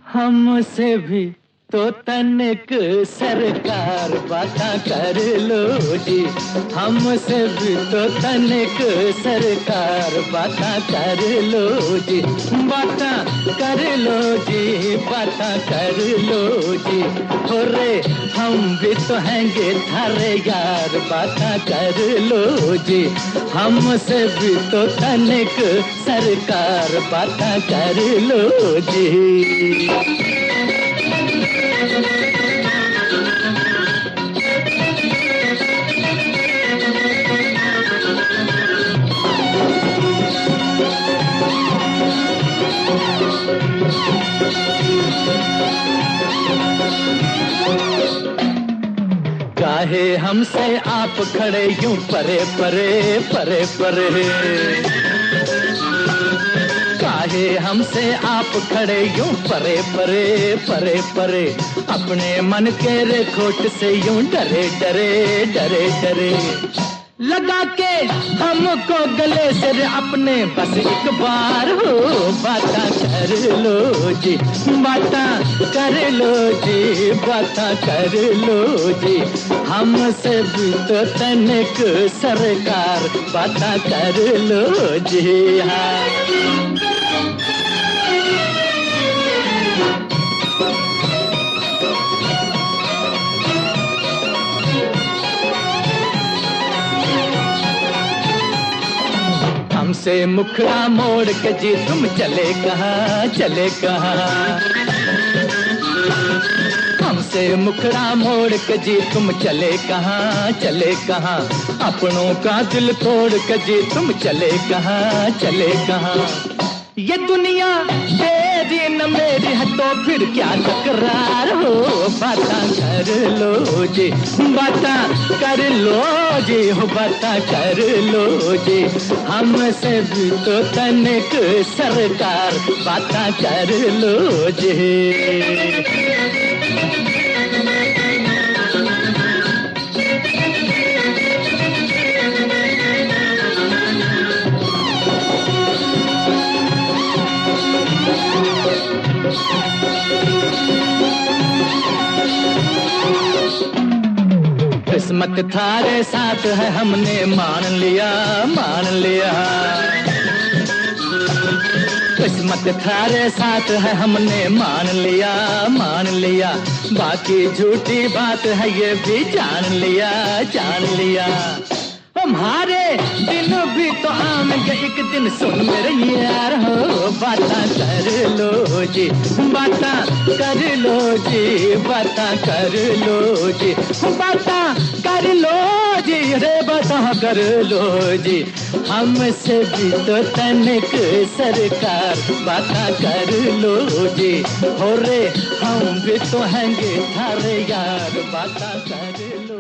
हमसे भी तो तनिक सरकार बाता कर लो जी। हमसे भी तो तनिक सरकार बाता कर लो जी। बाता कर लो जी, बाता कर लो जी। हो रे हम भी तो हैंगे थारे यार, बाता कर लो जी। हमसे भी तो तनिक सरकार बाता कर लो जी। काहे हमसे आप खड़े यूं परे परे परे परे। काहे हमसे आप खड़े यूं परे परे परे परे। अपने मन के रेखोट से यूं डरे डरे डरे डरे। लगा के हमको गले से अपने बस एक बार हो बाता कर लो जी। बाता कर लो जी, बाता कर लो जी। हमसे भी तो तनिक सरकार बाता कर लो जी। हाँ हमसे मुखड़ा मोड़ के जी तुम चले कहाँ, चले कहाँ। हमसे मुखड़ा मोड़ के जी तुम चले कहाँ, चले कहाँ। अपनों का दिल तोड़ के जी तुम चले कहाँ, चले कहाँ। ये दुनिया तेरी न मेरी है तो फिर क्या तकरार हो बाता कर लो जी। बाता कर लो जी, हो बाता कर लो जी। हमसे भी तो तनिक सरकार बाता कर लो जी। किस्मत थारे साथ है हमने मान लिया, मान लिया। किस्मत थारे साथ है हमने मान लिया, मान लिया। बाकी झूठी बात है ये भी जान लिया, जान लिया। हमारे दिन भी तो आएंगे एक दिन, सुन मेरे यार हो बाता कर लो जी। बाता कर लो जी, बाता कर लो जी। बाता कर लो जी, रे बाता कर लो जी। हमसे भी तो तनिक सरकार बाता कर लो जी। हो रे हम भी तो हैंगे थारे यार, बाता कर लो।